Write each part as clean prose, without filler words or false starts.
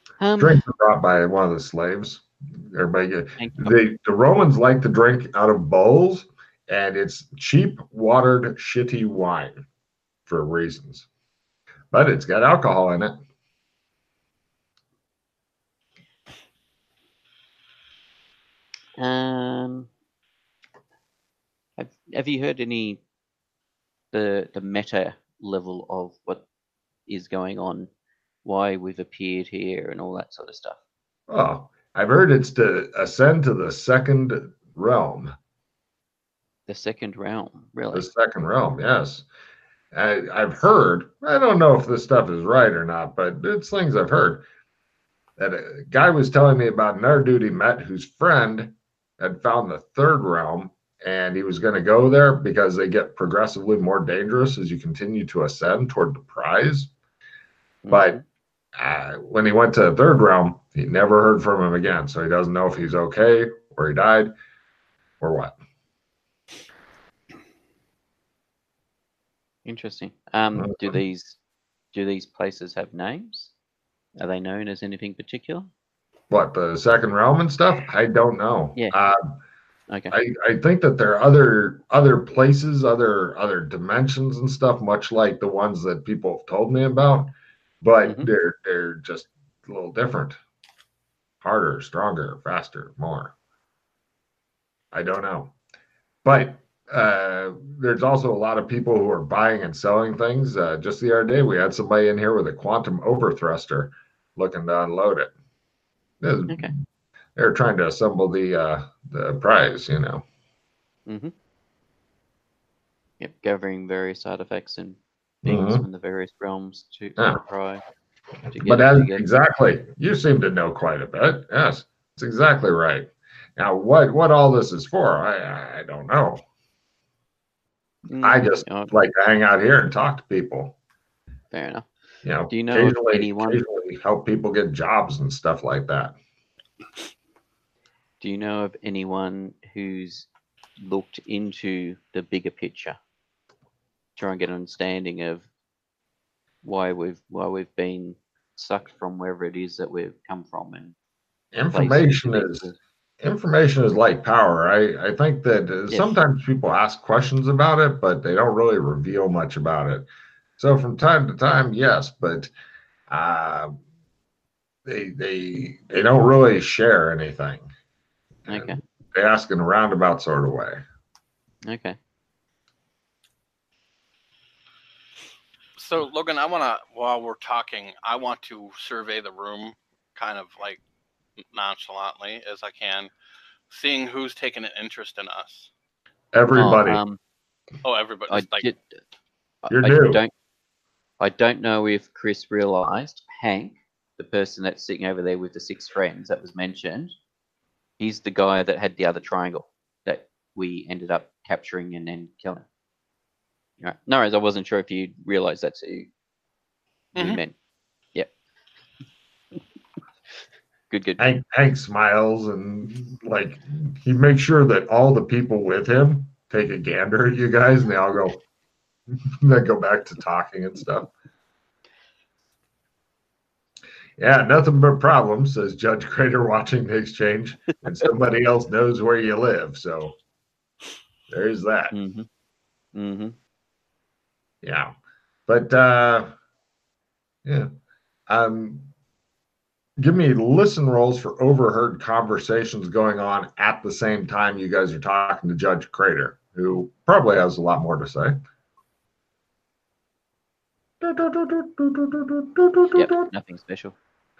Um, Drinks are brought by one of the slaves. Everybody get, Thank you. the Romans like to drink out of bowls, and it's cheap, watered, shitty wine for reasons. But it's got alcohol in it. Um, have you heard any the meta level of what is going on, why we've appeared here, and all that sort of stuff? Oh, I've heard it's to ascend to the second realm. The second realm, The really? second realm, yes. I've heard, I don't know if this stuff is right or not, but it's things I've heard. That a guy was telling me about another dude he met whose friend had found the third realm, and he was going to go there because they get progressively more dangerous as you continue to ascend toward the prize. Hmm. But when he went to the third realm, he never heard from him again. So he doesn't know if he's okay or he died or what. Interesting. Do Mhm. these places have names? Are they known as anything particular? What, the second realm and stuff? I don't know. Yeah. Okay. I think that there are other places, other dimensions and stuff, much like the ones that people have told me about, but Hmm. they're just a little different, harder, stronger, faster, more. I don't know, but there's also a lot of people who are buying and selling things. Just the other day, we had somebody in here with a quantum overthruster looking to unload it. Okay. They're trying to assemble the prize, you know. Hmm. Yep. Gathering various artifacts and things Mm-hmm. from the various realms to Yeah. the prize to get But it as, together. exactly, you seem to know quite a bit. Yes, it's exactly right. Now, what all this is for, I don't know. I just Oh, like to hang out here and talk to people. fair enough. You know, Do you know of anyone? occasionally help people get jobs and stuff like that. Do you know of anyone who's looked into the bigger picture, try and get an understanding of why we've been sucked from wherever it is that we've come from and placed into Information these is worlds? information is like power. I think that Yes. sometimes people ask questions about it, but they don't really reveal much about it. So from time to time, yes, but uh, they don't really share anything. Okay. And they ask in a roundabout sort of way. Okay. So, Logan, I want to, while we're talking, I want to survey the room kind of like nonchalantly as I can, seeing who's taken an interest in us. Oh, Everybody, Oh, everybody. I Like, did. you're I new. don't. I don't know if Chris realised Hank, the person that's sitting over there with the six friends that was mentioned. He's the guy that had the other triangle that we ended up capturing and then killing. Right. No worries. I wasn't sure if you realised that's who we mhm. meant. Yep. Good. Good. Hank smiles and like he makes sure that all the people with him take a gander at you guys, and they all go, then go back to talking and stuff. Yeah, nothing but problems, says Judge Crater watching the exchange, and somebody else knows where you live. So there's that. Mm-hmm. Mm-hmm. Yeah. But yeah. Um give me listen rolls for overheard conversations going on at the same time you guys are talking to Judge Crater, who probably has a lot more to say. Yep. Nothing special.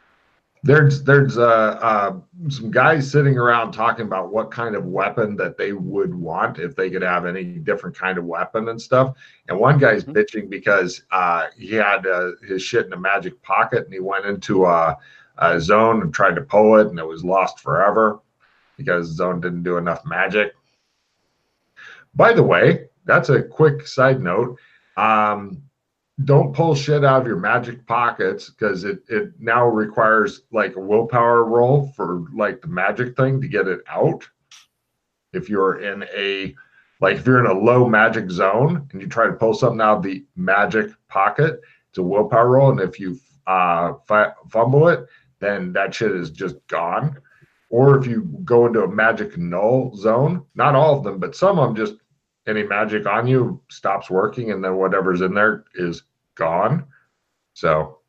There's some guys sitting around talking about what kind of weapon that they would want if they could have any different kind of weapon and stuff. And one guy's Mm-hmm. bitching because he had his shit in a magic pocket and he went into a zone and tried to pull it and it was lost forever because the zone didn't do enough magic. By the way, that's a quick side note. Um, don't pull shit out of your magic pockets because it now requires like a willpower roll for like the magic thing to get it out. If you're in a if you're in a low magic zone and you try to pull something out of the magic pocket, it's a willpower roll, and if you fumble it, then that shit is just gone. Or if you go into a magic null zone, not all of them, but some of them, just any magic on you stops working, and then whatever's in there is gone. So,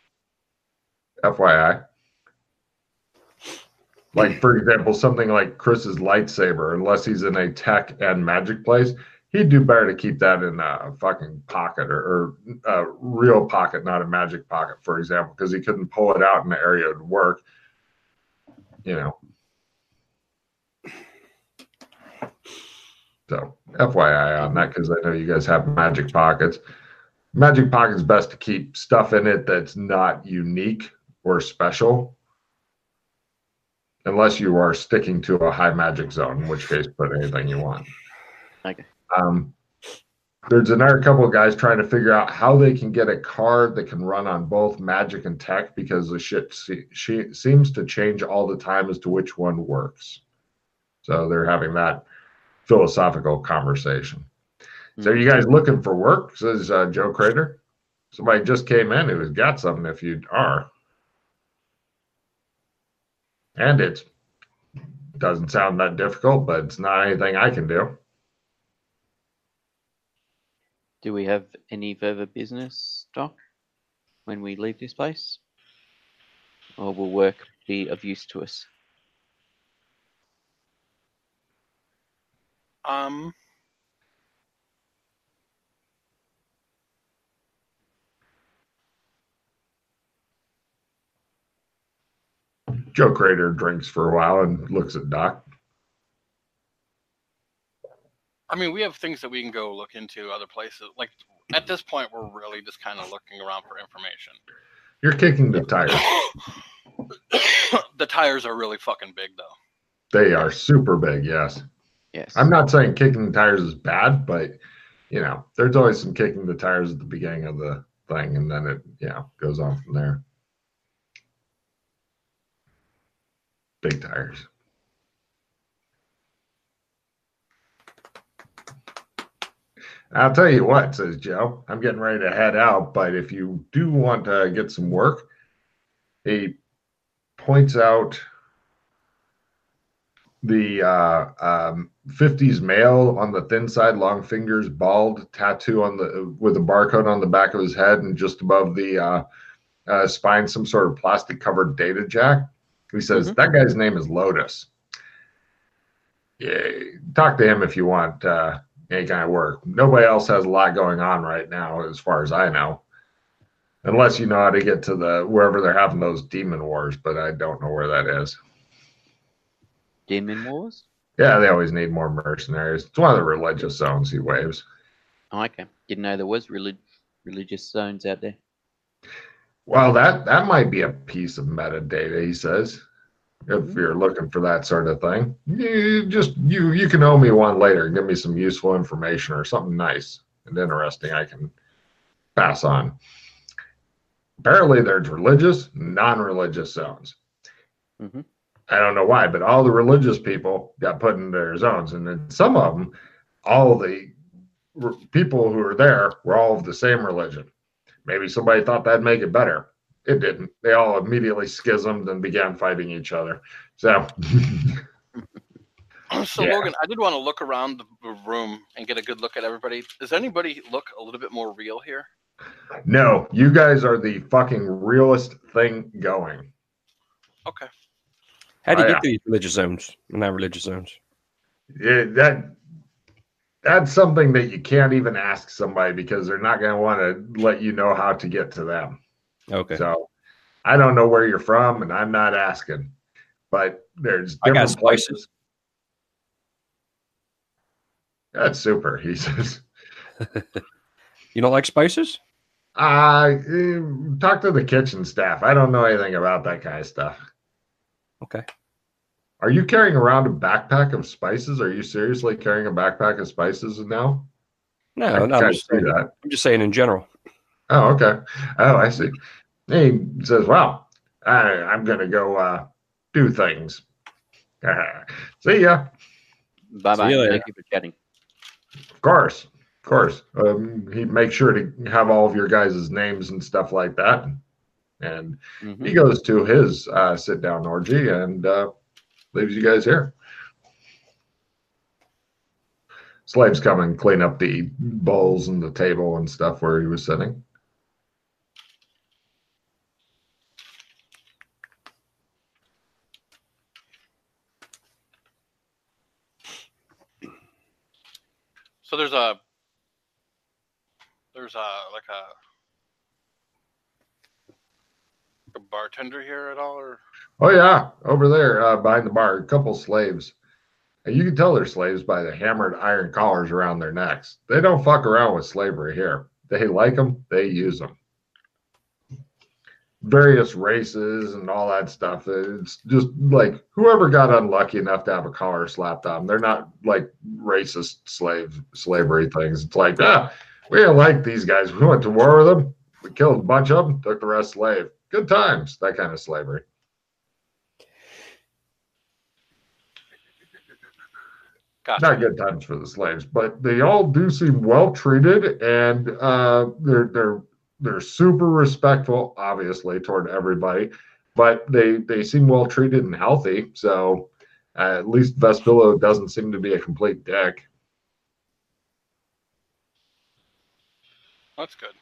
FYI. Like, for example, something like Chris's lightsaber, unless he's in a tech and magic place, he'd do better to keep that in a fucking pocket or a real pocket, not a magic pocket, for example, because he couldn't pull it out in the area it would work. You know. So, FYI on that, because I know you guys have magic pockets. Magic pocket's best to keep stuff in it that's not unique or special. Unless you are sticking to a high magic zone, in which case put anything you want. Okay. There's another couple of guys trying to figure out how they can get a card that can run on both magic and tech, because the shit seems to change all the time as to which one works. So they're having that philosophical conversation. So you guys looking for work? Says Joe Crater. Somebody just came in who's got something if you are. And it doesn't sound that difficult, but it's not anything I can do. Do we have any further business, Doc, when we leave this place? Or will work be of use to us? Joe Crater drinks for a while and looks at Doc. I mean, we have things that we can go look into other places. Like, at this point, we're really just kind of looking around for information. You're kicking the tires. The tires are really fucking big, though. They are super big, yes. Yes. I'm not saying kicking the tires is bad, but, you know, there's always some kicking the tires at the beginning of the thing, and then it, goes on from there. Big tires. I'll tell you what, says Joe. I'm getting ready to head out, but if you do want to get some work, he points out the 50s male on the thin side, long fingers, bald, tattoo on the with a barcode on the back of his head, and just above the spine, some sort of plastic covered data jack. He says that guy's name is Lotus. Yeah, talk to him if you want any kind of work. Nobody else has a lot going on right now, as far as I know, unless you know how to get to the wherever they're having those demon wars. But I don't know where that is. Demon wars? Yeah, they always need more mercenaries. It's one of the religious zones he waves. Oh, okay. Didn't know there was religious zones out there. Well, that might be a piece of metadata, he says. If you're looking for that sort of thing, you can owe me one later. Give me some useful information or something nice and interesting I can pass on. Apparently, there's religious, non-religious zones. Mm-hmm. I don't know why, but all the religious people got put in their zones, and then some of them, all the people who were there were all of the same religion. Maybe somebody thought that'd make it better. It didn't. They all immediately schismed and began fighting each other. So, Logan, I did want to look around the room and get a good look at everybody. Does anybody look a little bit more real here? No, you guys are the fucking realest thing going. Okay. How do you get to these religious zones and non-religious zones? Yeah, that's something that you can't even ask somebody, because they're not going to want to let you know how to get to them. Okay. So I don't know where you're from, and I'm not asking, but there's different places. That's super, he says. You don't like spices? Talk to the kitchen staff. I don't know anything about that kind of stuff. Okay. Are you carrying around a backpack of spices? Are you seriously carrying a backpack of spices now? No, I'm just saying in general. Oh, okay. Oh, I see. He says, well, I'm going to go do things. See ya. Bye-bye. Thank you for chatting. Of course. He makes sure to have all of your guys' names and stuff like that. And Mhm. he goes to his sit-down orgy and leaves you guys here. Slaves come and clean up the bowls and the table and stuff where he was sitting. So there's a bartender here at all, or Oh yeah, over there behind the bar, a couple slaves. And you can tell they're slaves by the hammered iron collars around their necks. They don't fuck around with slavery here. They like them, they use them. Various races and all that stuff. It's just like whoever got unlucky enough to have a collar slapped on them. They're not like racist slavery things. It's like, we didn't like these guys. We went to war with them. We killed a bunch of them, took the rest slave. Good times, that kind of slavery. gotcha. Not good times for the slaves, but they all do seem well treated, and they're super respectful, obviously, toward everybody. But they seem well treated and healthy. So at least Vespillo doesn't seem to be a complete dick. That's good.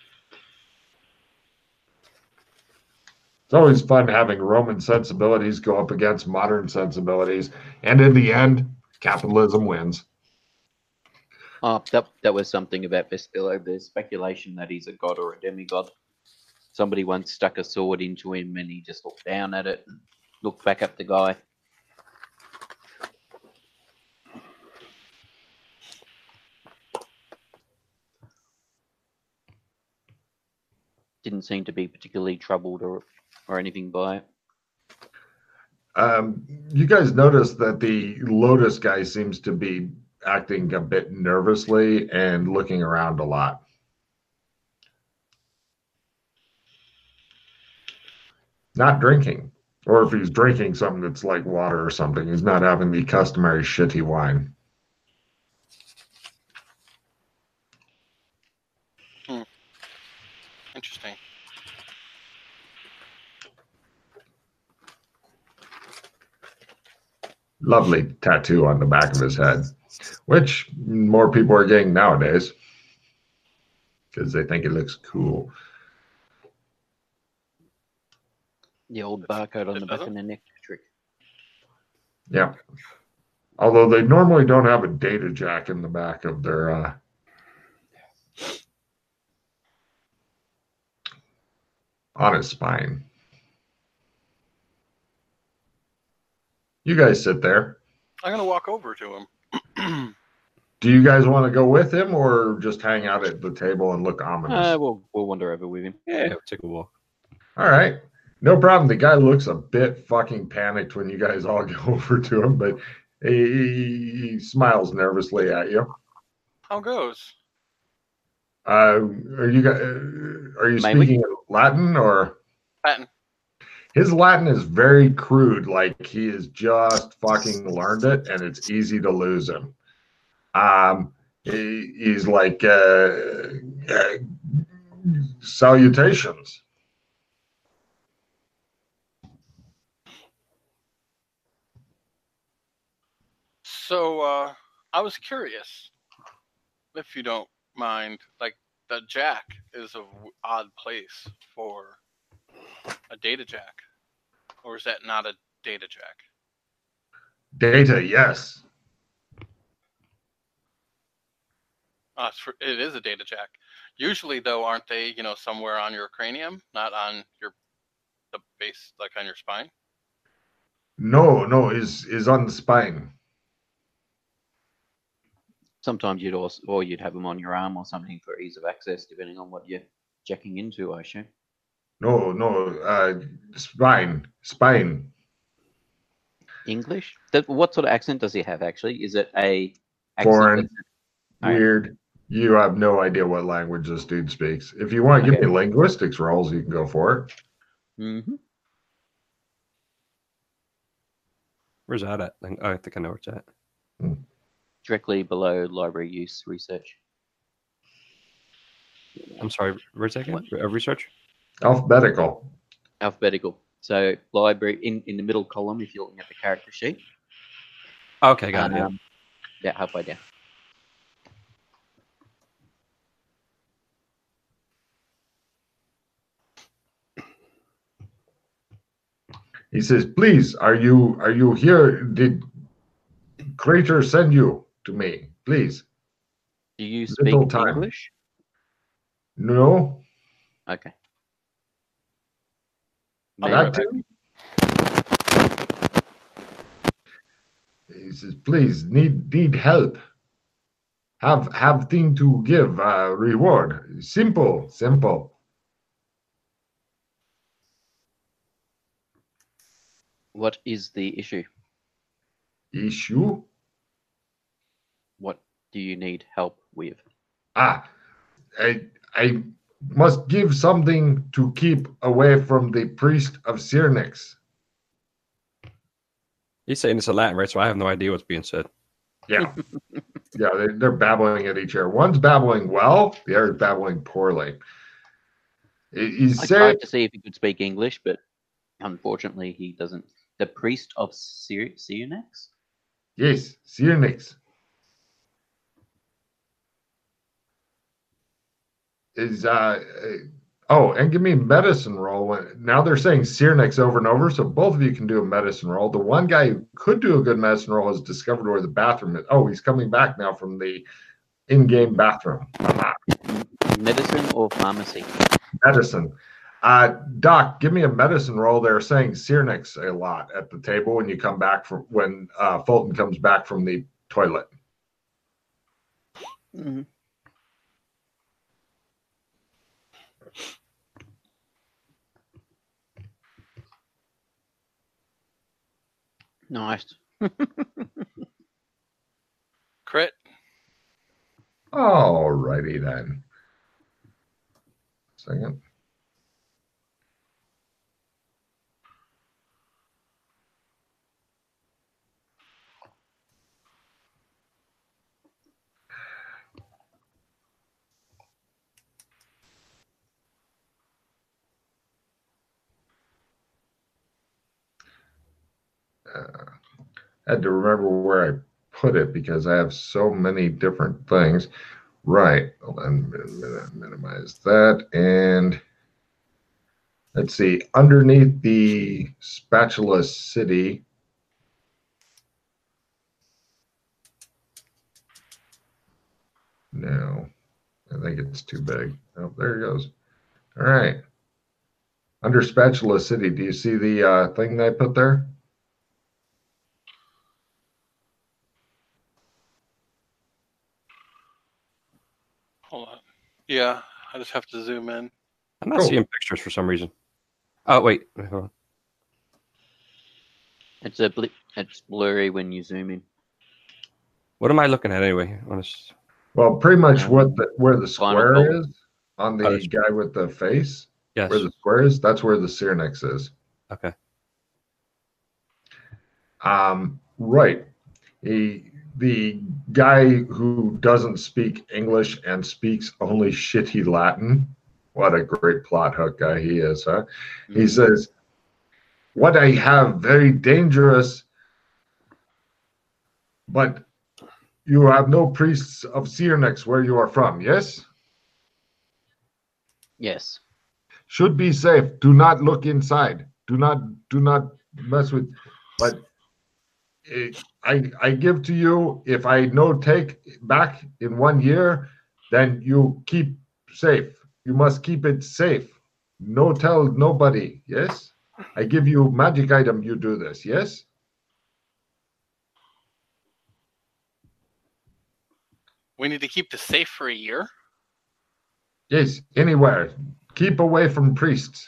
It's always fun having Roman sensibilities go up against modern sensibilities, and in the end, capitalism wins. Oh, that was something about Vespillo. There's speculation that he's a god or a demigod. Somebody once stuck a sword into him and he just looked down at it and looked back up the guy. Didn't seem to be particularly troubled or anything by it. You guys notice that the Lotus guy seems to be acting a bit nervously and looking around a lot. Not drinking. Or if he's drinking something that's like water or something, he's not having the customary shitty wine. Interesting. Lovely tattoo on the back of his head, which more people are getting nowadays because they think it looks cool. The old barcode on the back of the neck trick. Yeah. Although they normally don't have a data jack in the back of their on his spine. You guys sit there. I'm gonna walk over to him. Do you guys want to go with him or just hang out at the table and look ominous? We'll wander over with him. Yeah, we'll take a walk. All right. No problem. The guy looks a bit fucking panicked when you guys all go over to him, but he smiles nervously at you. How goes? Are you speaking Latin or? Latin. His Latin is very crude, like he has just fucking learned it, and it's easy to lose him. He's like salutations. So I was curious, if you don't mind, like the jack is an odd place for a data jack, or is that not a data jack? Data, yes. It is a data jack. Usually, though, aren't they, somewhere on your cranium, not on the base, like on your spine? No, is on the spine. Sometimes you'd have them on your arm or something for ease of access, depending on what you're jacking into, I assume. No, spine. English? What sort of accent does he have, actually? Is it a foreign, accent? weird? You have no idea what language this dude speaks. If you want to give me linguistics rolls, you can go for it. Mm-hmm. Where's that at? I think I know where it's at. Directly below library use research. I'm sorry, where's that again? Research? Alphabetical. Alphabetical. So library in the middle column, if you're looking at the character sheet. Okay, got it. Yeah. Yeah, halfway down. He says, "Please, are you here? Did Crater send you to me? Please." Do you speak Little time. English? No. Okay. I'll Maybe- That too? He says, "Please, need help. Have thing to give. Reward. Simple. What is the issue? Issue? What do you need help with? I must give something to keep away from the priest of Cyrnix." He's saying this in Latin, right? So I have no idea what's being said. Yeah. Yeah, they're babbling at each other. One's babbling well, the other's babbling poorly. He's I saying, tried to see if he could speak English, but unfortunately he doesn't. The priest of Cyrnix? yes, Cyrnix is and give me a medicine roll. Now they're saying Cyrnix over and over, so both of you can do a medicine roll. The one guy who could do a good medicine roll has discovered where the bathroom is. Oh, he's coming back now from the in-game bathroom. Medicine or pharmacy? Medicine. Doc, give me a medicine roll. They're saying Cyrnix a lot at the table when you come back from when Fulton comes back from the toilet. Mm-hmm. Nice. Crit. All righty then. Second. Had to remember where I put it because I have so many different things. Right. Hold on. Minimize that. And let's see. Underneath the Spatula City. No, I think it's too big. Oh, there it goes. All right. Under Spatula City, do you see the thing that I put there? Hold on. Yeah, I just have to zoom in. I'm not Cool. seeing pictures for some reason. Oh, wait. Hold on. It's blurry when you zoom in. What am I looking at anyway? Honest. Well, pretty much where the Final square call. is on the Oh, that's- guy with the face. Yes. Where the square is, that's where the Cyrnix is. Okay. Right. The guy who doesn't speak English and speaks only shitty Latin. What a great plot hook guy he is, huh? He says, "What I have very dangerous, but you have no priests of Cyrnix where you are from, yes? Yes. Should be safe. Do not look inside. Do not mess with. But I give to you. If I no take back in 1 year, then you keep safe. You must keep it safe. No tell nobody. Yes. I give you magic item. You do this. Yes. We need to keep this safe for a year. Yes. Anywhere. Keep away from priests.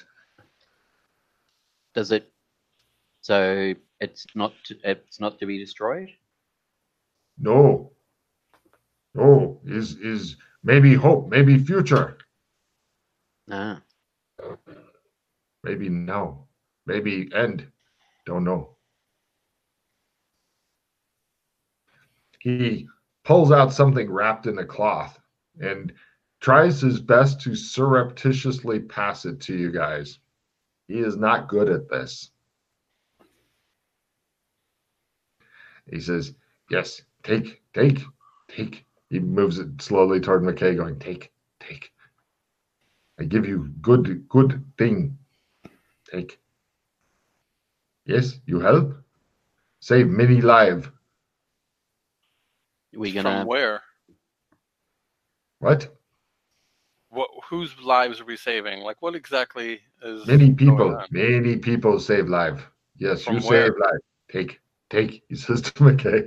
Does it? So it's not to be destroyed. No. No. Is maybe hope. Maybe future. Ah. Maybe now. Maybe end. Don't know. He pulls out something wrapped in a cloth and tries his best to surreptitiously pass it to you guys. He is not good at this. He says, yes, take. He moves it slowly toward McKay, going, take. I give you good thing. Take. Yes, you help. Save many lives. We From gonna where? What? Whose lives are we saving? Like, what exactly is Many going people. on? Many people save life. Yes, From you where? save life. Take. He says to McKay.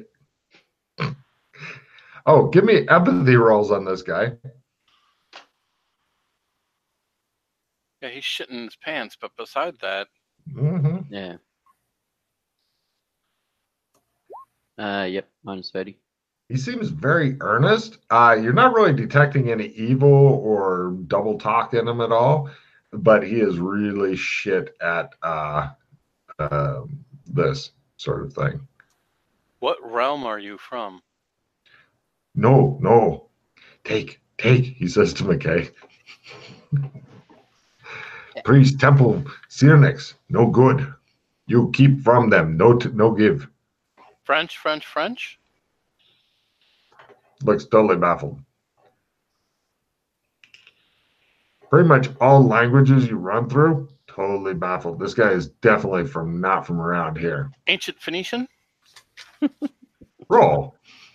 Oh, give me empathy rolls on this guy. Yeah, he's shitting his pants, but beside that, Mm-hmm. yeah. Yep, -30. He seems very earnest. You're not really detecting any evil or double talk in him at all, but he is really shit at this sort of thing. what realm are you from? No. Take, he says to McKay. Priest, temple, Cyrnix, no good. You keep from them, no give. French? Looks totally baffled. Pretty much all languages you run through, totally baffled. This guy is definitely not from around here. Ancient Phoenician? Roll.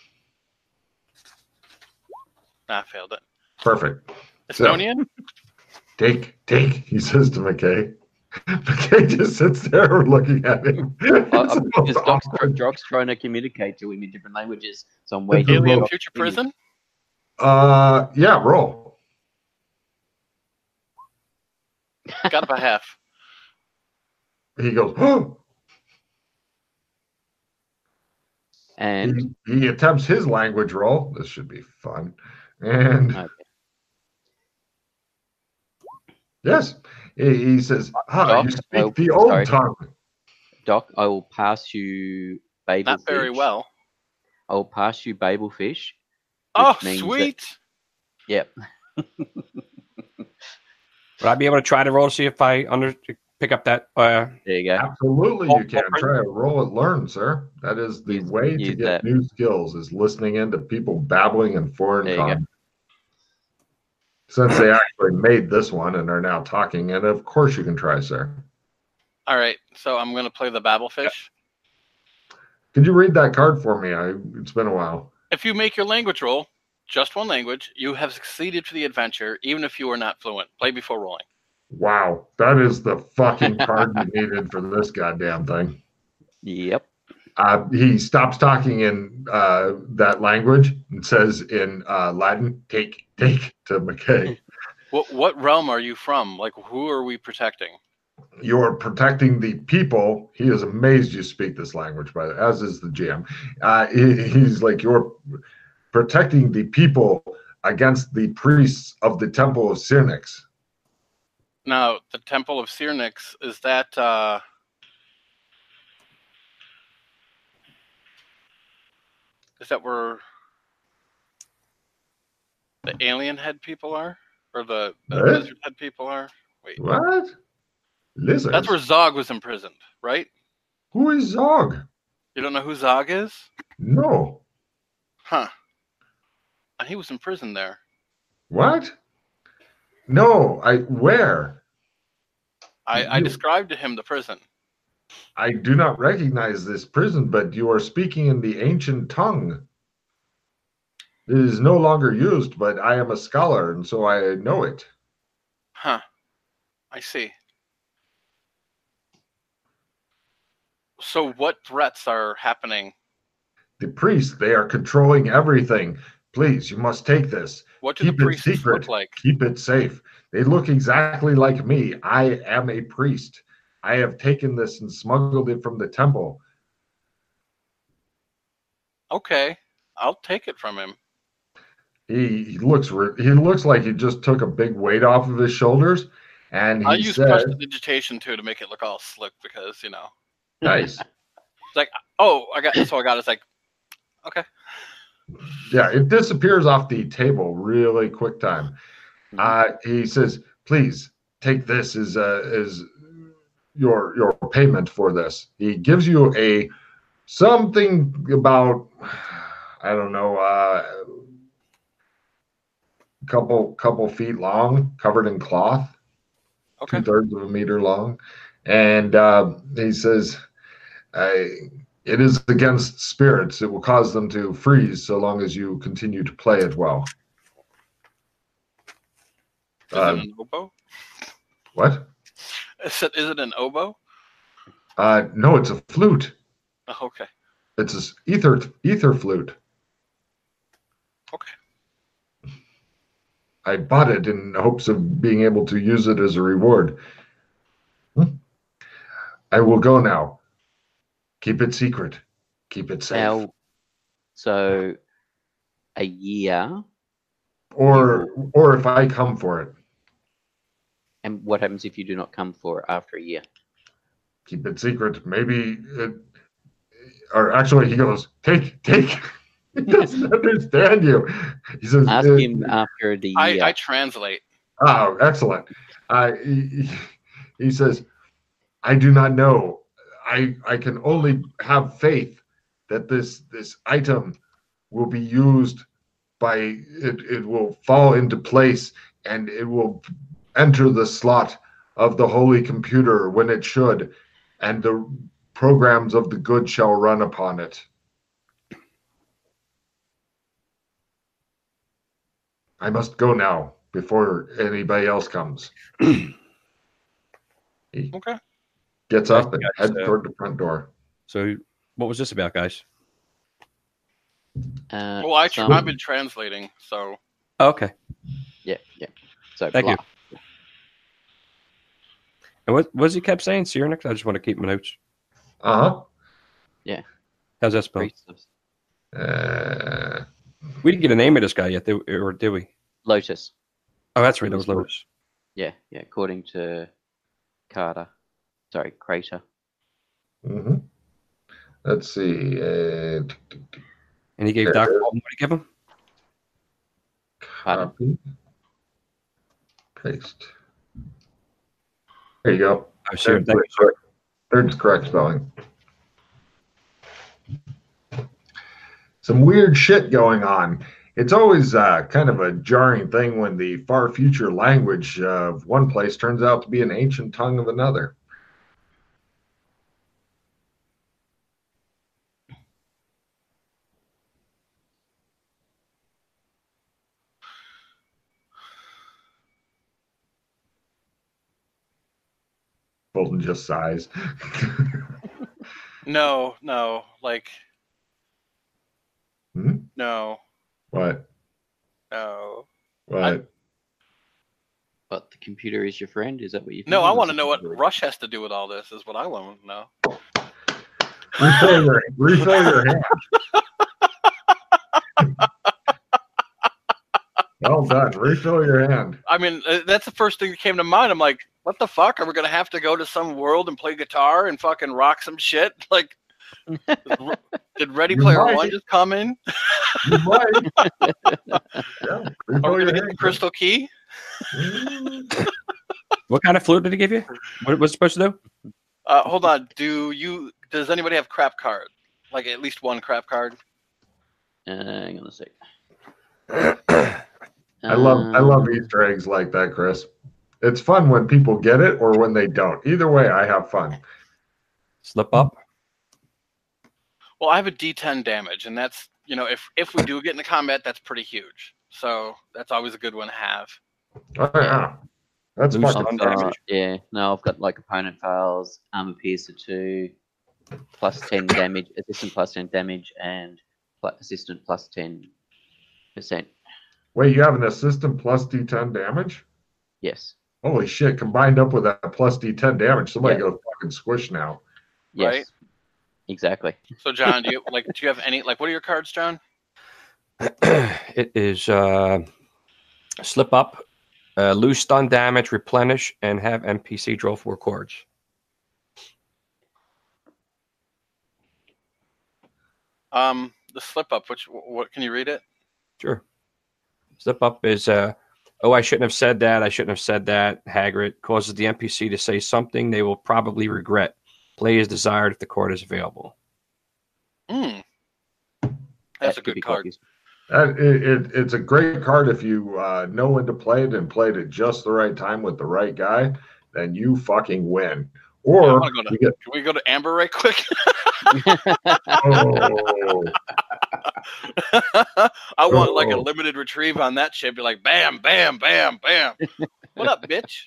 I failed it. Perfect. Estonian? Take, he says to McKay. McKay just sits there looking at him. Because Doc's trying to communicate to him in different languages, so I'm waiting. Alien Future Prison? Yeah, roll. Got about half. He goes, oh! And he attempts his language roll. This should be fun. And okay. yes, he says, Doc, you speak the old tongue. Doc, I will pass you Babelfish. Not very well. I will pass you Babelfish. Oh, means sweet. Yep. Would I be able to try to roll to see if I pick up that? There you go. Absolutely, you can. Try to roll and learn, sir. That is the way to get new skills, is listening into people babbling in foreign tongue. Since they actually made this one and are now talking, and of course you can try, sir. All right, so I'm going to play the Babelfish. Could you read that card for me? It's been a while. If you make your language roll, just one language, you have succeeded for the adventure, even if you are not fluent. Play before rolling. Wow, that is the fucking card you needed for this goddamn thing. Yep. He stops talking in that language and says in Latin, take to McKay. What realm are you from? Like, who are we protecting? You're protecting the people. He is amazed you speak this language, by as is the GM. He's like, you're protecting the people against the priests of the Temple of Cyrnix. Now, the Temple of Cyrnix, is that where the alien head people are? Or the lizard head people are? Wait. What? Lizards? That's where Zog was imprisoned, right? Who is Zog? You don't know who Zog is? No. Huh. And he was in prison there. What? No, where? I described to him the prison. I do not recognize this prison, but you are speaking in the ancient tongue. It is no longer used, but I am a scholar, and so I know it. Huh. I see. So what threats are happening? The priests, they are controlling everything. Please, you must take this. What do the priests look like? Keep it safe. They look exactly like me. I am a priest. I have taken this and smuggled it from the temple. Okay, I'll take it from him. He looks like he just took a big weight off of his shoulders, and I'll use prestidigitation too to make it look all slick because Nice. It's like, oh, I got. It's like, okay. Yeah, it disappears off the table really quick time. He says, "Please take this as your payment for this." He gives you a something about, I don't know, couple feet long, covered in cloth, Okay. 2/3 of a meter long, and he says, "It is against spirits. It will cause them to freeze so long as you continue to play it well." Is it an oboe? What? Is it an oboe? No, it's a flute. Oh, okay. It's an ether flute. Okay. I bought it in hopes of being able to use it as a reward. I will go now. Keep it secret. Keep it safe. So a year. Or if I come for it. And what happens if you do not come for it after a year? Keep it secret. Maybe or actually he goes, take. He doesn't understand you. He says, Ask him after the year. I translate. Oh, excellent. He says, I do not know. I can only have faith that this item will be used by it will fall into place and it will enter the slot of the holy computer when it should, and the programs of the good shall run upon it. I must go now before anybody else comes. He Okay. gets up and heads toward the front door. So, what was this about, guys? Well, I've been translating, so. Oh, okay. Yeah. So thank you. And what was he kept saying? Cyrenix? I just want to keep my notes. Yeah. How's that spelled? We didn't get a name of this guy yet, did we? Lotus. Oh, that's right. That was Lotus. Yeah. According to Crater. Mm-hmm. Let's see. And he gave Dr. Walton what did he give him? Copy. Paste. There you go. Third's correct spelling. Some weird shit going on. It's always kind of a jarring thing when the far future language of one place turns out to be an ancient tongue of another. Bolton just sighs. No, like. No. What? No. What? But the computer is your friend? Is that what you think? No, I want to know what Rush has to do with all this, is what I want to know. Refill your hand. Well done. Refill your hand. I mean, that's the first thing that came to mind. I'm like, what the fuck? Are we going to have to go to some world and play guitar and fucking rock some shit? Like, did Ready Player One just come in? You might. Yeah. Are we going to get the crystal key? What kind of flute did he give you? What was it supposed to do? Hold on. Does anybody have crap card? Like at least one crap card? Hang on a sec. I love Easter eggs like that, Chris. It's fun when people get it or when they don't. Either way, I have fun. Slip up. Well, I have a D10 damage, and that's, if we do get into combat, that's pretty huge. So that's always a good one to have. Oh, yeah. That's fucking damage. Yeah, no, I've got like opponent fails, armor piercer 2, plus 10 damage, assistant plus 10 damage, and assistant plus 10%. Wait, you have an assistant plus D10 damage? Yes. Holy shit, combined up with that plus D10 damage, somebody goes fucking squish now. Yes. Right? Exactly. So, John, do you have any, what are your cards, John? It is slip up, lose stun damage, replenish, and have NPC draw 4 cards. The slip up, what can you read it? Sure. Slip up is Oh, I shouldn't have said that. I shouldn't have said that. Hagrid causes the NPC to say something they will probably regret. Play is desired if the card is available. That's That a could be good card. quite useful. It's a great card if you know when to play it and played it just the right time with the right guy. Then you fucking win. Or Can we go to Amber right quick? oh, I want like a limited retrieve on that shit. Be like, bam, bam, bam, bam. What up, bitch?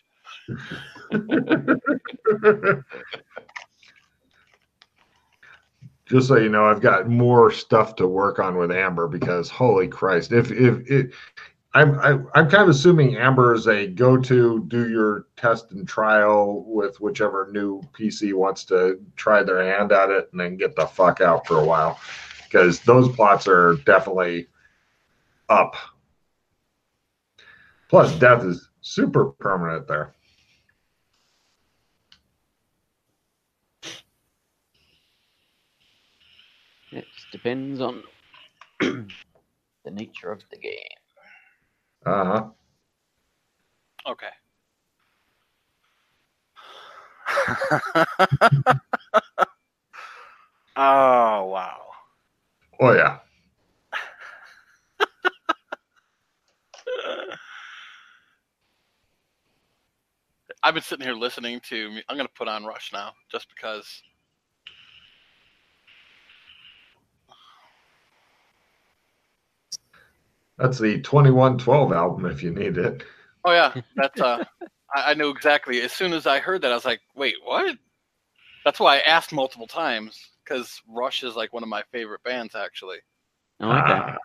just so you know, I've got more stuff to work on with Amber because holy Christ, I'm kind of assuming Amber is a go-to, do your test and trial with whichever new PC wants to try their hand at it and then get the fuck out for a while, because those plots are definitely up. Plus, death is super permanent there. It depends on the nature of the game. Uh-huh. Okay. Oh, wow. Oh, yeah. I've been sitting here listening to. I'm going to put on Rush now, just because. That's the 2112 album if you need it. Oh yeah, that's I knew exactly. As soon as I heard that, I was like, "Wait, what?" That's why I asked multiple times, because Rush is like one of my favorite bands, actually. Oh, okay.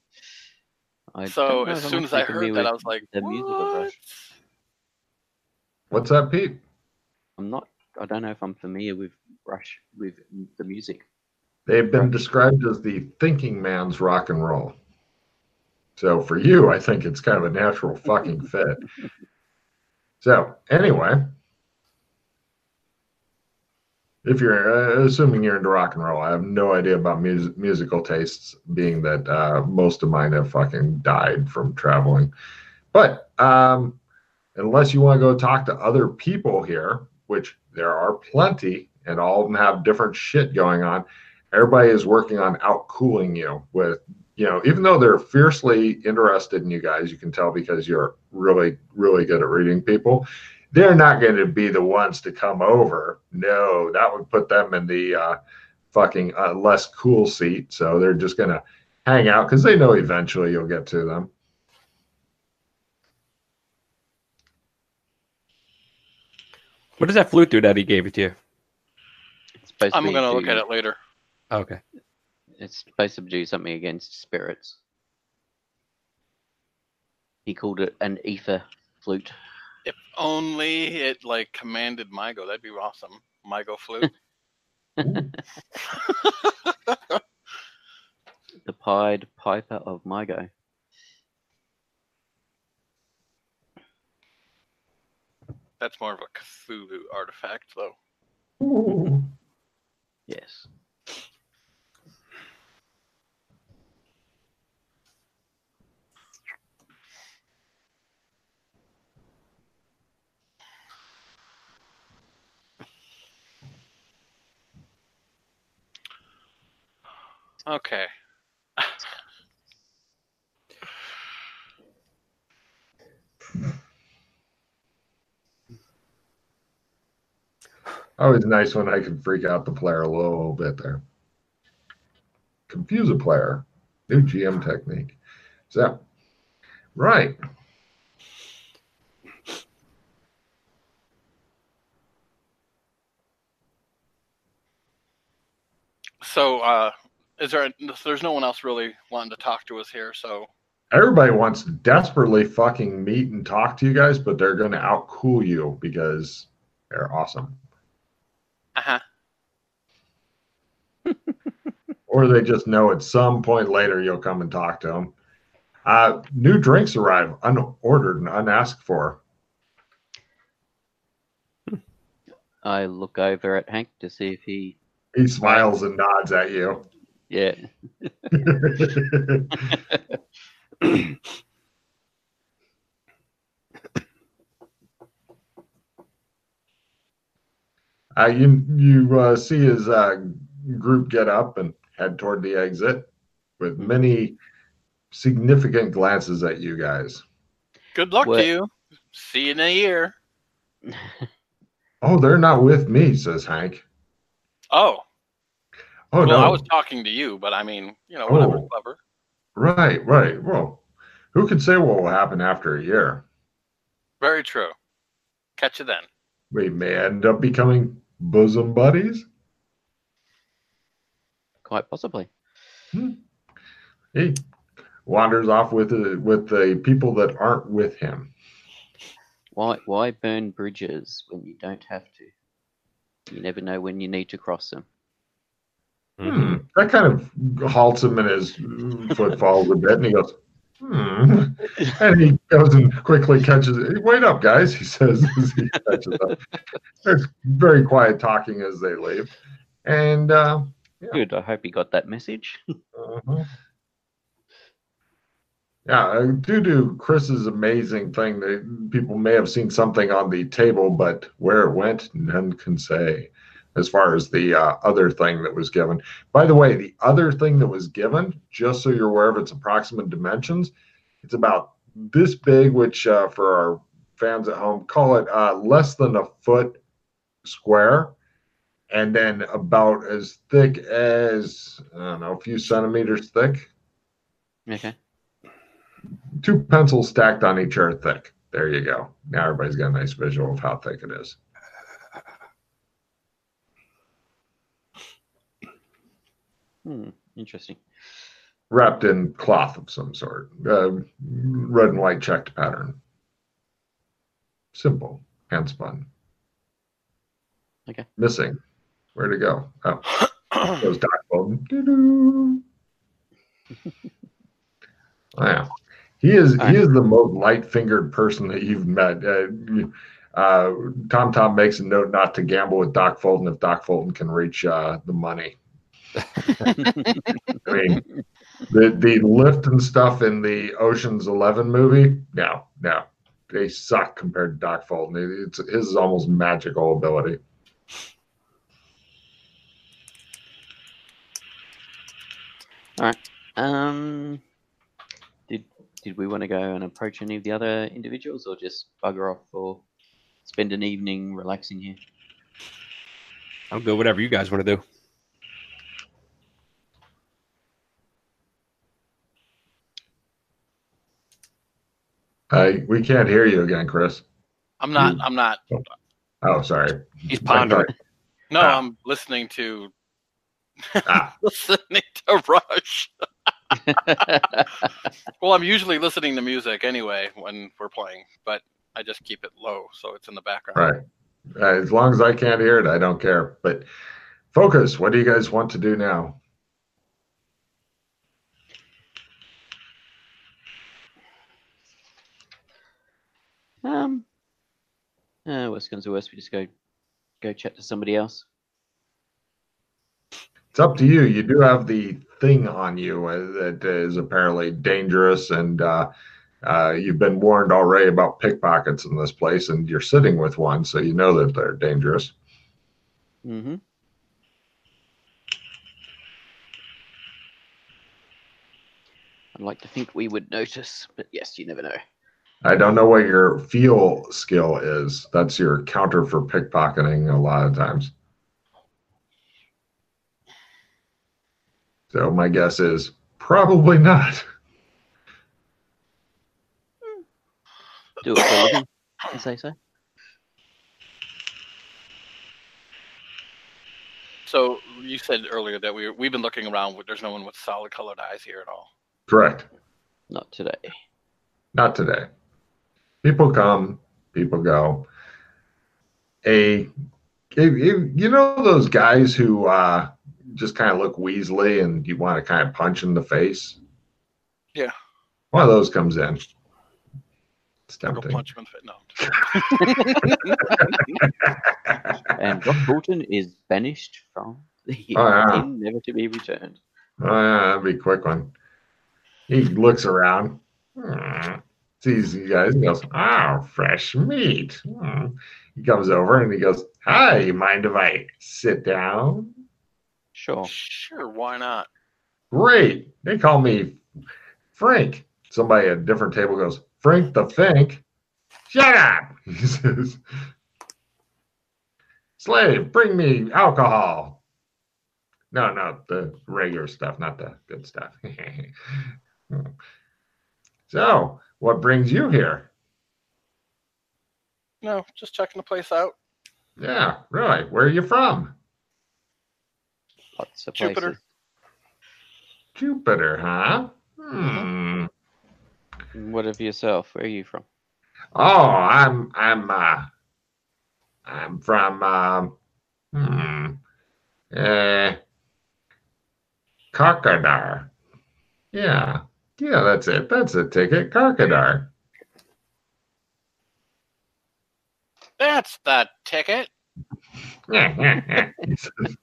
So as soon as I heard that, I was like, the musical "What?" Rush. What's that, Pete? I don't know if I'm familiar with Rush, with the music. They've been described as the thinking man's rock and roll. So for you, I think it's kind of a natural fucking fit. So anyway, if you're assuming you're into rock and roll, I have no idea about musical tastes, being that most of mine have fucking died from traveling. But unless you want to go talk to other people here, which there are plenty, and all of them have different shit going on, everybody is working on outcooling you with, even though they're fiercely interested in you guys, you can tell because you're really, really good at reading people. They're not going to be the ones to come over. No, that would put them in the fucking less cool seat. So they're just going to hang out because they know eventually you'll get to them. What does that flute do that he gave it to you? I'm going to look at it later. Okay. It's supposed to do something against spirits. He called it an ether flute. If only it commanded Mygo, that'd be awesome. Mygo flute. The Pied Piper of Mygo. That's more of a Cthulhu artifact, though. Ooh. Yes. Okay. Always nice when I can freak out the player a little bit there. Confuse a player. New GM technique. So, right. So, there's no one else really wanting to talk to us here, so. Everybody wants to desperately fucking meet and talk to you guys, but they're going to outcool you because they're awesome. Uh-huh. Or they just know at some point later you'll come and talk to them. New drinks arrive unordered and unasked for. I look over at Hank to see if he smiles and nods at you. Yeah. You see his group get up and head toward the exit with many significant glances at you guys. Good luck What- to you. See you in a year. Oh, they're not with me, says Hank. Oh, Oh, well, no. I was talking to you, but I mean, whatever, Oh. clever. Right, right. Well, who can say what will happen after a year? Very true. Catch you then. We may end up becoming bosom buddies. Quite possibly. He wanders off with the people that aren't with him. Why burn bridges when you don't have to? You never know when you need to cross them. That kind of halts him in his footfalls a bit, and he goes, And he goes and quickly catches it. Wait up, guys, he says as he catches up. There's very quiet talking as they leave. And Good. I hope he got that message. Yeah, due to Chris's amazing thing, people may have seen something on the table, but where it went, none can say. As far as the other thing that was given. By the way, the other thing that was given, just so you're aware of its approximate dimensions, it's about this big, which for our fans at home, call it less than a foot square, and then about as thick as, I don't know, a few centimeters thick. Okay. 2 pencils stacked on each are thick. There you go. Now everybody's got a nice visual of how thick it is. Interesting. Wrapped in cloth of some sort. Red and white checked pattern. Simple. Hand spun. Okay. Missing. Where'd it go? Oh. Goes Doc Bolton. Doo-doo. Wow. He is the most light-fingered person that you've met. Tom makes a note not to gamble with Doc Fulton if Doc Fulton can reach the money. I mean, the lift and stuff in the Ocean's 11 movie, no, they suck compared to Doc Fulton. His is almost magical ability. All right. Did we want to go and approach any of the other individuals, or just bugger off, or spend an evening relaxing here? I'll go whatever you guys want to do. We can't hear you again, Chris. I'm not. Oh, sorry. He's pondering. No, I'm listening to listening to Rush. Well, I'm usually listening to music anyway when we're playing, but I just keep it low so it's in the background. Right. As long as I can't hear it, I don't care. But focus. What do you guys want to do now? Worst comes to worst, we just go chat to somebody else. It's up to you. You do have the thing on you that is apparently dangerous, and you've been warned already about pickpockets in this place, and you're sitting with one, so you know that they're dangerous. Mm-hmm. I'd like to think we would notice, but yes, you never know. I don't know what your feel skill is. That's your counter for pickpocketing a lot of times. So my guess is probably not. Do it for a living, I say so. So you said earlier that we've been looking around. There's no one with solid colored eyes here at all. Correct. Not today. Not today. People come, people go. You know those guys who just kind of look weaselly and you want to kind of punch in the face? Yeah. One of those comes in. It's Go tempting. punch him in the face. No. And Doc Fulton is banished from the inn, never to be returned. Oh, yeah, that'd be a quick one. He looks around. sees you guys and goes, "Oh, fresh meat." He comes over and he goes, "Hi, you mind if I sit down?" Sure. Sure, why not? Great. They call me Frank. Somebody at a different table goes, "Frank the Fink." "Shut up," he says. "Slave, bring me alcohol." No, the regular stuff, not the good stuff. "So, what brings you here?" No, just checking the place out. "Yeah, really. Where are you from?" Lots of Jupiter. places. "Jupiter, huh? What of yourself? Where are you from? Oh, I'm from Karkadar. Yeah, that's it. That's a ticket, Karkadar. That's the ticket. He says,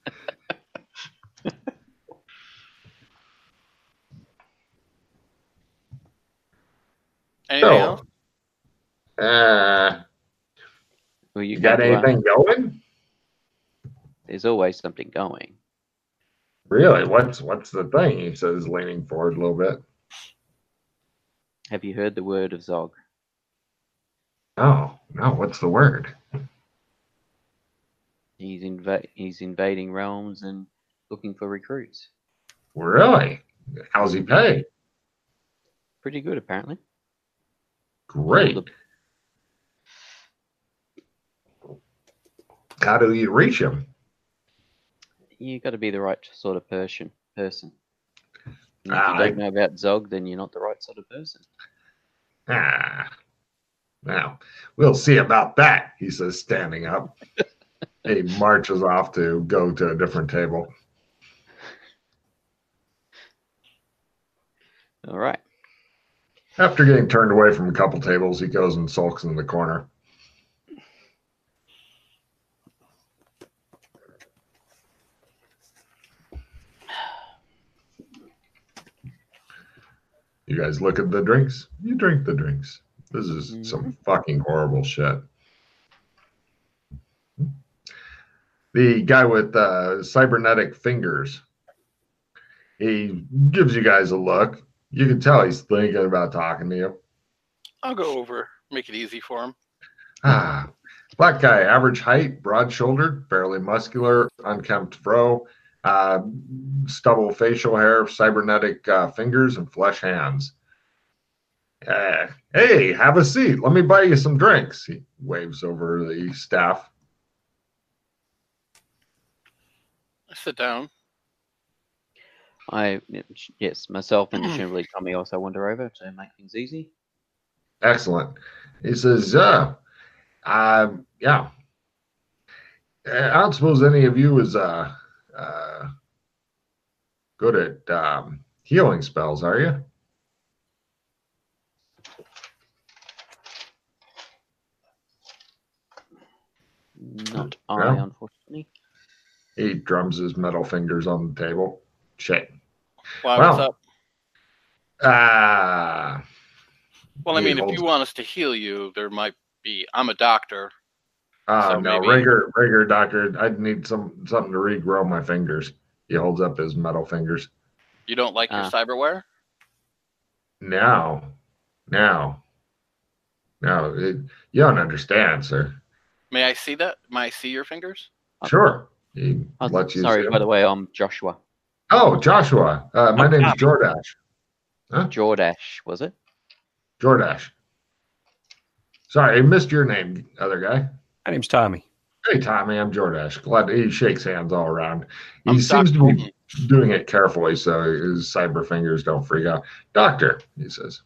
Anything else? uh, Well, you got to ask. anything going? There's always something going. Really? What's the thing? He says, leaning forward a little bit. Have you heard the word of Zog? Oh, no, what's the word? He's invading realms and looking for recruits. Really? How's he pay? Pretty good, apparently. Great. How do you reach him? You got to be the right sort of person. And if you I- don't know about Zog, then you're not the right sort of person. Now, we'll see about that, he says, standing up. He marches off to go to a different table. All right. After getting turned away from a couple tables, he goes and sulks in the corner. You guys look at the drinks. You drink the drinks. This is some fucking horrible shit. The guy with cybernetic fingers, he gives you guys a look. You can tell he's thinking about talking to you. I'll go over, make it easy for him. Black guy, average height, broad-shouldered, fairly muscular, unkempt fro, stubble facial hair, cybernetic fingers, and flesh hands. Hey, have a seat. Let me buy you some drinks. He waves over the staff. I sit down. Myself and Shimberly Tommy also wander over to make things easy. Excellent. He says, yeah. I don't suppose any of you is good at healing spells, are you? Not I, unfortunately. He drums his metal fingers on the table. Shit. Why, Well, what's up? Well, I mean, if you want us to heal you, there might be. I'm a doctor. No, maybe- regular doctor. I'd need something to regrow my fingers. He holds up his metal fingers. You don't like your cyberware? No. You don't understand, sir. May I see that? May I see your fingers? Sure. He lets you Sorry, see by him. the way, I'm Joshua. Oh, Joshua. My name's Jordash. Huh? Jordash, was it? Jordash. Sorry, I missed your name, other guy. My name's Tommy. Hey, Tommy, I'm Jordash. Glad he shakes hands all around. He I'm seems Dr. to be doing it carefully so his cyber fingers don't freak out. Doctor, he says.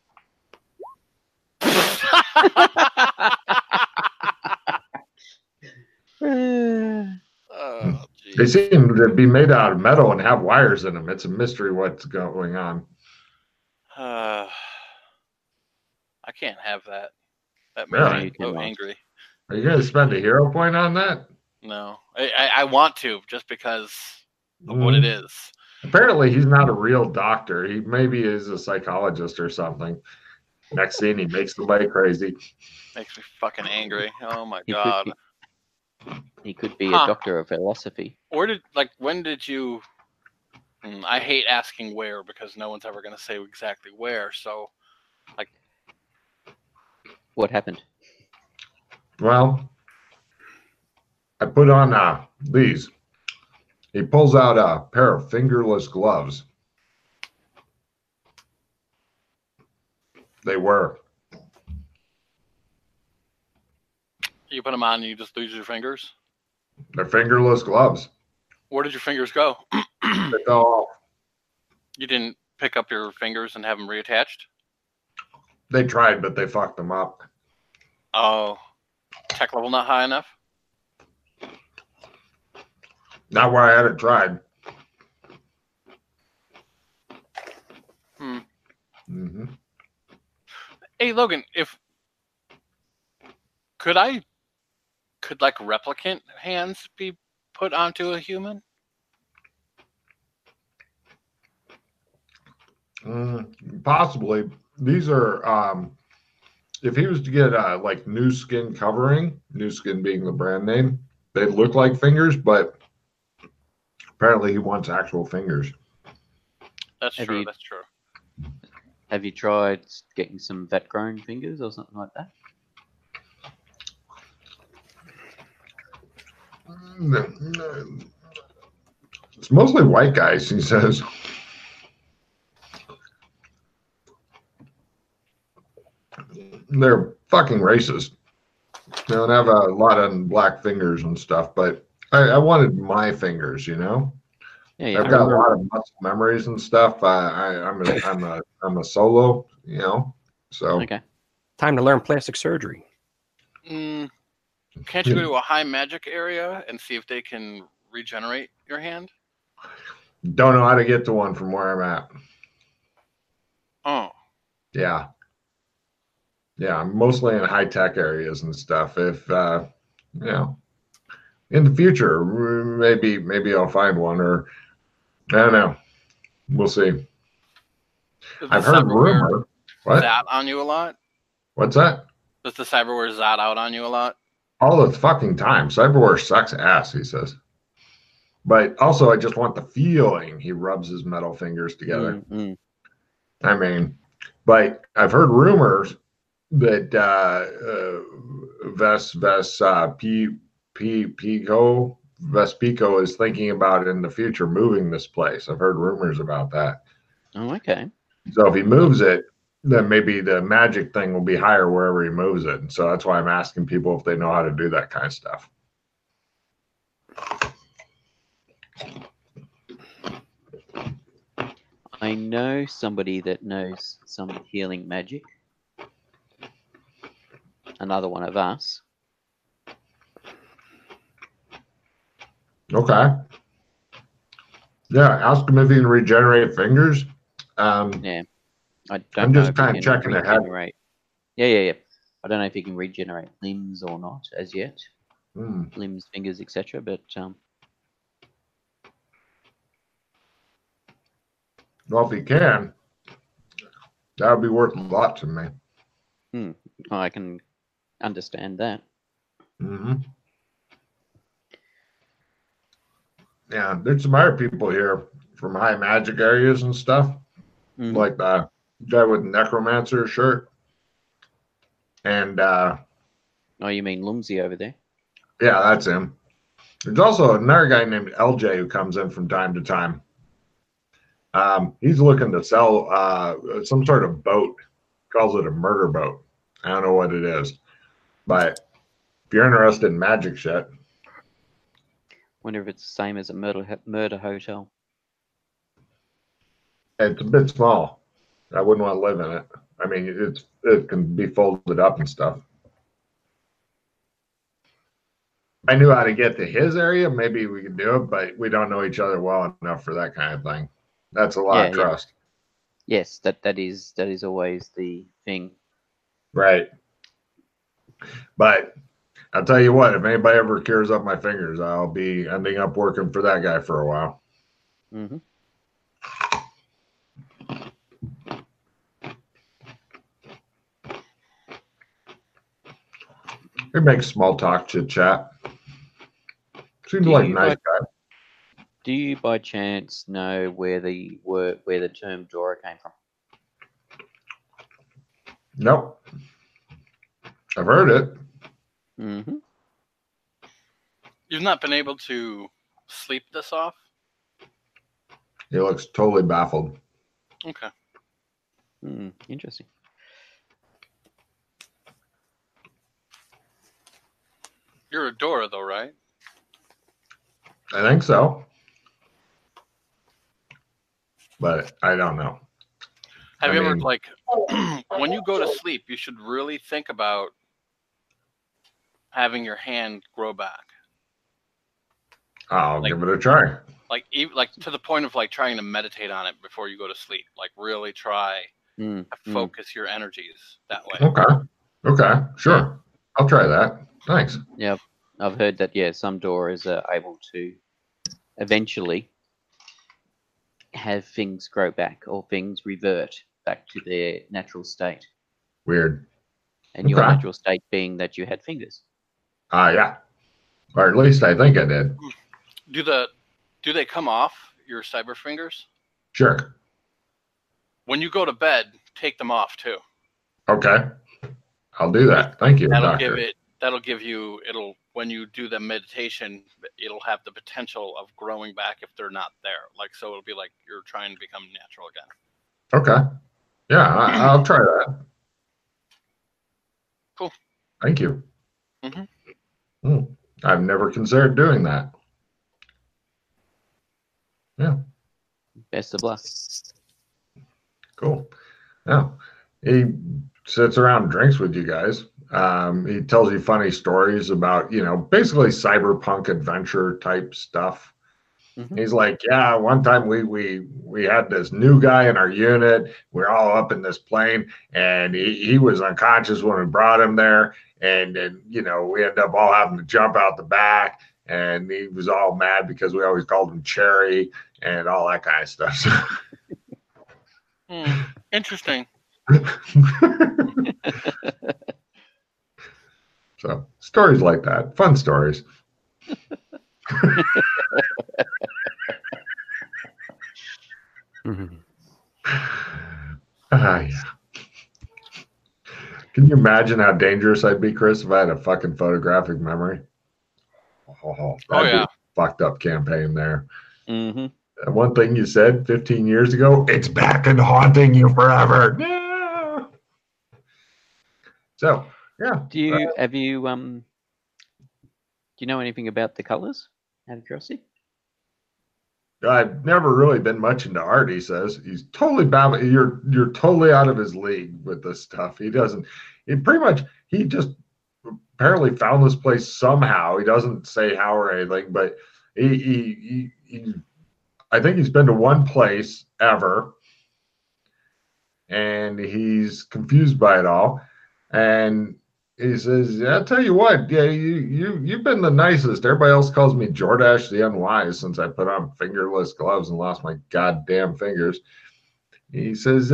Oh, They geez. seem to be made out of metal and have wires in them. It's a mystery what's going on. I can't have that. That Really? makes me so angry. Are you going to spend a hero point on that? No, I want to just because of what it is. Apparently, he's not a real doctor. He maybe is a psychologist or something. Next scene, he makes somebody crazy. Makes me fucking angry. Oh my He god. He could be Huh. a doctor of philosophy. When did you? I hate asking where because no one's ever going to say exactly where. So, What happened? Well, I put on these. He pulls out a pair of fingerless gloves. They were. you put them on and you just lose your fingers. They're fingerless gloves. Where did your fingers go? They fell off. You didn't pick up your fingers and have them reattached? They tried, but they fucked them up. Oh, tech level not high enough? Not where I had it tried. Mm-hmm. Hey, Logan, could like replicant hands be put onto a human? Possibly. These are, if he was to get like new skin covering, new skin being the brand name, they look like fingers, but apparently he wants actual fingers. That's true. That's true. Have you tried getting some vet-grown fingers or something like that? It's mostly white guys, he says. They're fucking racist. They don't have a lot of black fingers and stuff, but I wanted my fingers, you know. Yeah, I've got a lot of muscle memories and stuff. I'm a solo, you know. So okay. Time to learn plastic surgery. Can't you go to a high magic area and see if they can regenerate your hand? Don't know how to get to one from where I'm at. Oh. Yeah. Yeah, I'm mostly in high tech areas and stuff. If you know, in the future, maybe I'll find one, or I don't know. We'll see. I've heard rumor. What? Zat on you a lot? What's that? Does the cyberware zat out on you a lot? All the fucking time. Cyberware sucks ass, he says. But also, I just want the feeling. He rubs his metal fingers together. Mm-hmm. I mean, but I've heard rumors that Vespico is thinking about in the future moving this place. I've heard rumors about that. Oh, okay. So if he moves it, then maybe the magic thing will be higher wherever he moves it. And so that's why I'm asking people if they know how to do that kind of stuff. I know somebody that knows some healing magic. Another one of us. Okay. Yeah, ask him if he can regenerate fingers. Yeah. I don't I'm know just if he kind of can checking ahead. regenerate. Yeah. I don't know if he can regenerate limbs or not as yet. Limbs, fingers, etc. But well, if he can, that would be worth a lot to me. I can understand that. Yeah, there's some other people here from high magic areas and stuff, like the guy with the necromancer shirt. And oh, you mean Lumsy over there? Yeah, that's him. There's also another guy named LJ who comes in from time to time. He's looking to sell some sort of boat. Calls it a murder boat. I don't know what it is, but if you're interested in magic shit, Wonder if it's the same as a murder hotel. it's a bit small. I wouldn't want to live in it. I mean, it can be folded up and stuff. If I knew how to get to his area, maybe we could do it, but we don't know each other well enough for that kind of thing. That's a lot of trust. Yes, that is always the thing. Right. But I'll tell you what, if anybody ever cures up my fingers, I'll be ending up working for that guy for a while. He makes small talk, chit chat. Seems Do like a you nice like- guy. Do you by chance know where the term Dora came from? Nope. I've heard it. Mm-hmm. You've not been able to sleep this off? He looks totally baffled. Okay. Interesting. You're a Dora, though, right? I think so. But I don't know. Have I you ever, mean- like, when you go to sleep, you should really think about having your hand grow back. I'll Like- give it a try. Like to the point of like trying to meditate on it before you go to sleep. Like really try to focus your energies that way. Okay. Sure. I'll try that. Thanks. Yeah, I've heard that. Yeah, some Doras are able to eventually have things grow back or things revert back to their natural state. Weird. And your Okay. natural state being that you had fingers. Yeah. Or at least I think I did. Do they come off your cyber fingers? Sure. When you go to bed, take them off too. Okay. I'll do that. Thank you, doctor. That'll give you when you do the meditation, it'll have the potential of growing back if they're not there. Like so it'll be like you're trying to become natural again. Okay. Yeah, I'll try that. Cool. Thank you. Mm-hmm. I've never considered doing that. Yeah. Best of luck. Cool. Yeah. He sits around and drinks with you guys. He tells you funny stories about, basically cyberpunk adventure type stuff. Mhm. He's like, yeah, one time we had this new guy in our unit. We're all up in this plane, and he was unconscious when we brought him there. And we ended up all having to jump out the back, and he was all mad because we always called him Cherry and all that kind of stuff. Interesting. So stories like that, fun stories. Yeah. Can you imagine how dangerous I'd be, Chris, if I had a fucking photographic memory? That'd be a fucked up campaign there. Mm-hmm. And one thing you said 15 years ago, it's back and haunting you forever. Yeah. So, yeah. Do you know anything about the colors? Out of curiosity. I've never really been much into art, he says. He's totally bad. You're totally out of his league with this stuff. He just apparently found this place somehow. He doesn't say how or anything, but he I think he's been to one place ever, and he's confused by it all. And he says, I'll tell you what, yeah, you've been the nicest. Everybody else calls me Jordash the Unwise since I put on fingerless gloves and lost my goddamn fingers. He says,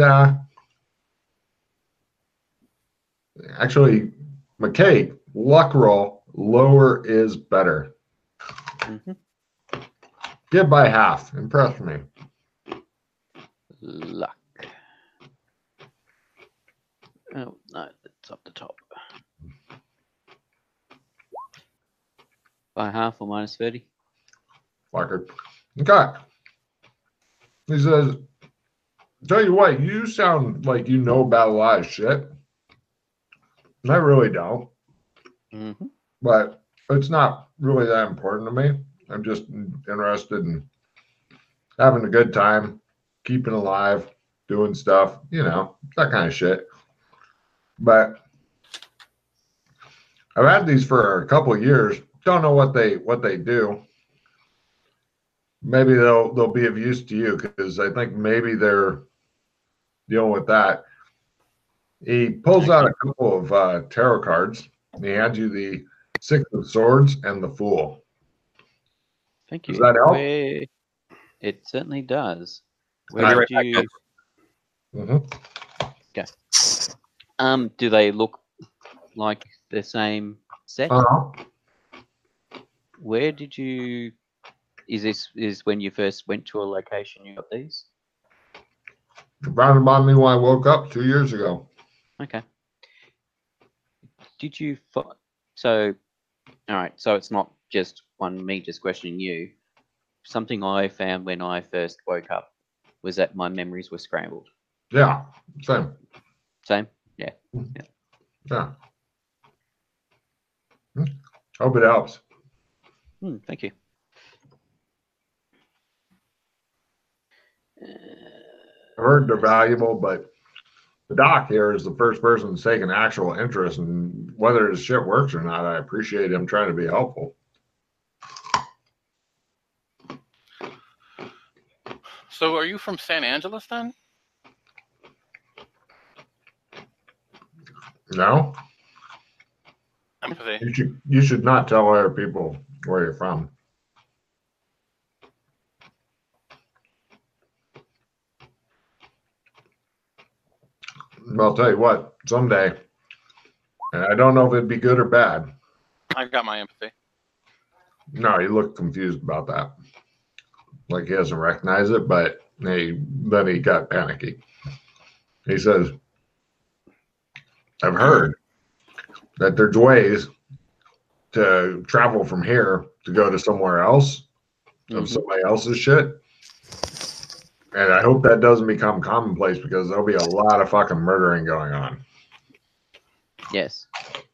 actually, McKay, luck roll, lower is better. Mm-hmm. Give by half. Impress me. Luck. Oh, no, it's up the top. By half or minus 30? Fucker. Okay. He says, tell you what, you sound like you know about a lot of shit. And I really don't. Mm-hmm. But it's not really that important to me. I'm just interested in having a good time, keeping alive, doing stuff, that kind of shit. But I've had these for a couple of years. Don't know what they do. Maybe they'll be of use to you because I think maybe they're dealing with that. He pulls out a couple of tarot cards and he hands you the Six of Swords and the Fool. Thank you. Does that help? It certainly does. I'll Where be did you? Mm-hmm. Do they look like the same set. Uh-huh. Where did you? Is when you first went to a location you got these? Found them on me when I woke up 2 years ago. Okay. Did you? So, all right. So it's not just me just questioning you. Something I found when I first woke up was that my memories were scrambled. Yeah, same. Same? Yeah. Yeah. Hope it helps. Thank you. I heard they're valuable, but the doc here is the first person that's taken actual interest in whether his shit works or not. I appreciate him trying to be helpful. So are you from San Angeles then? No? Empathy. You should not tell other people where you're from. Well, I'll tell you what, someday, and I don't know if it'd be good or bad. I've got my empathy. No, he looked confused about that. Like he doesn't recognize it, but then he got panicky. He says, I've heard that there's ways to travel from here to go to somewhere else of somebody else's shit. And I hope that doesn't become commonplace because there'll be a lot of fucking murdering going on. Yes.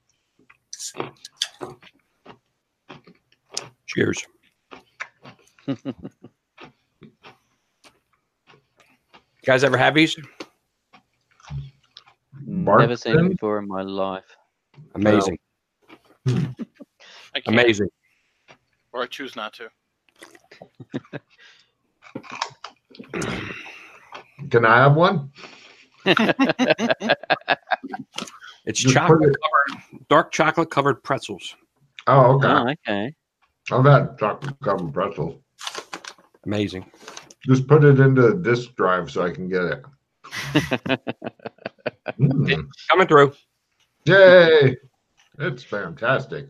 Cheers. You guys ever have these? Never seen it before in my life. Amazing. I can't, Amazing. or I choose not to. Can I have one? It's Just chocolate covered, dark chocolate covered pretzels. Oh, okay. Oh, okay. I've had chocolate covered pretzels. Amazing. Just put it into this drive so I can get it. Coming through. Yay! It's fantastic.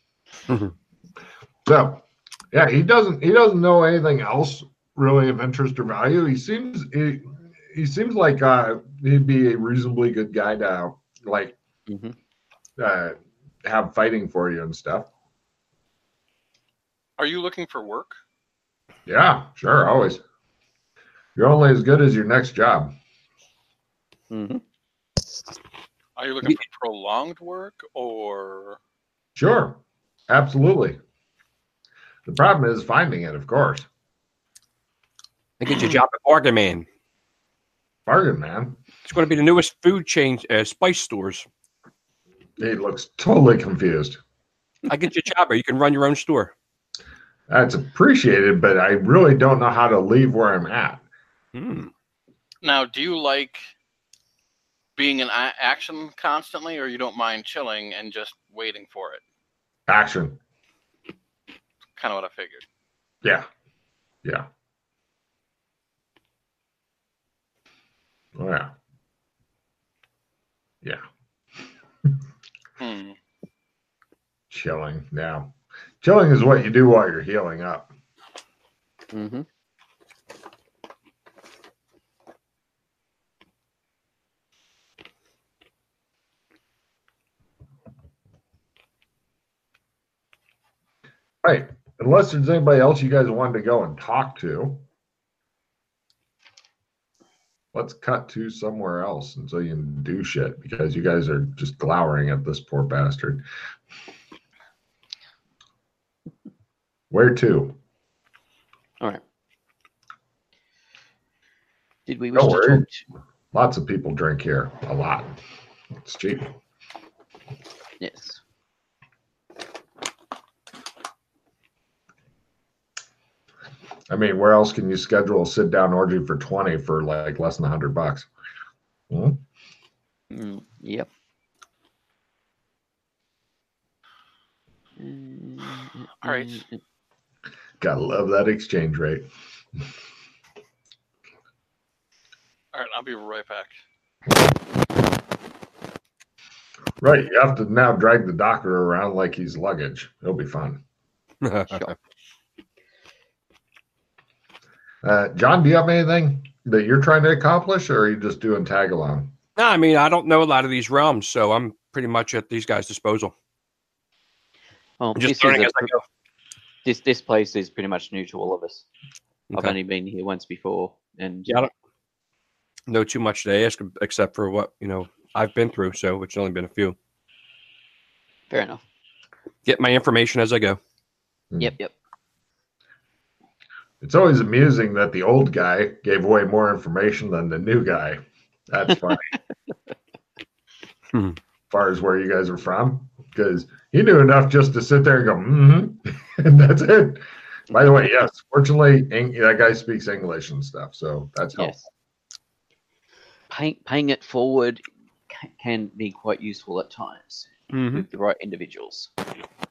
So, yeah, he doesn't know anything else really of interest or value. He seems like he'd be a reasonably good guy to like have fighting for you and stuff. Are you looking for work? Yeah, sure, always. You're only as good as your next job. Are you looking for prolonged work or? Sure, absolutely. The problem is finding it, of course. I get your job at Bargain Man. Bargain Man. It's going to be the newest food chain, spice stores. He looks totally confused. I get your job, or you can run your own store. That's appreciated, but I really don't know how to leave where I'm at. Now, do you like being in action constantly, or you don't mind chilling and just waiting for it? Action. Kind of what I figured. Yeah. Yeah. Oh, yeah. Yeah. Chilling. Now, chilling is what you do while you're healing up. Right. Unless there's anybody else you guys wanted to go and talk to, let's cut to somewhere else until you can do shit because you guys are just glowering at this poor bastard. Where to? All right. Did we wish Don't to worry. talk to... Lots of people drink here. A lot. It's cheap. Yes. I mean, where else can you schedule a sit-down orgy for 20 for like less than $100? Yep. All right. Gotta love that exchange rate. All right, I'll be right back. Right. You have to now drag the doctor around like he's luggage. It'll be fun. Sure. John, do you have anything that you're trying to accomplish, or are you just doing tag along? No, I mean, I don't know a lot of these realms, so I'm pretty much at these guys' disposal. Well, Just learning as I go. This place is pretty much new to all of us. I've Okay. only been here once before, and Yeah, I don't know too much to ask except for what, I've been through, so it's only been a few. fair enough. Get my information as I go. Yep. It's always amusing that the old guy gave away more information than the new guy. That's funny. As far as where you guys are from, because he knew enough just to sit there and go, and that's it. By the way, yes, fortunately, that guy speaks English and stuff, so that's helpful. Yes. Paying it forward can be quite useful at times with the right individuals.